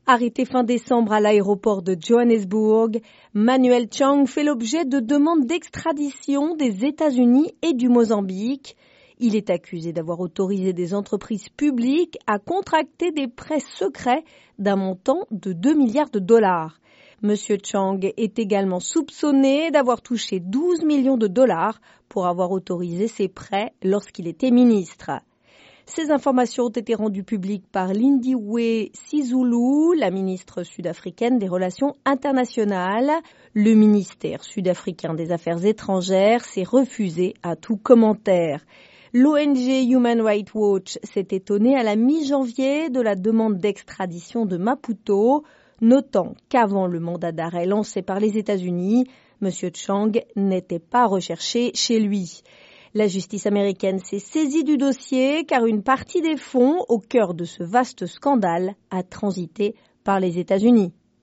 Arrêté fin décembre à l'aéroport de Johannesburg, Manuel Chang fait l'objet de demandes d'extradition des États-Unis et du Mozambique. Il est accusé d'avoir autorisé des entreprises publiques à contracter des prêts secrets d'un montant de 2 milliards de dollars. Monsieur Chang est également soupçonné d'avoir touché 12 millions de dollars pour avoir autorisé ces prêts lorsqu'il était ministre. Ces informations ont été rendues publiques par Lindiwe Sisulu, la ministre sud-africaine des Relations internationales. Le ministère sud-africain des Affaires étrangères s'est refusé à tout commentaire. L'ONG Human Rights Watch s'est étonné à la mi-janvier de la demande d'extradition de Maputo, notant qu'avant le mandat d'arrêt lancé par les États-Unis, M. Chang n'était pas recherché chez lui. La justice américaine s'est saisie du dossier car une partie des fonds au cœur de ce vaste scandale a transité par les États-Unis.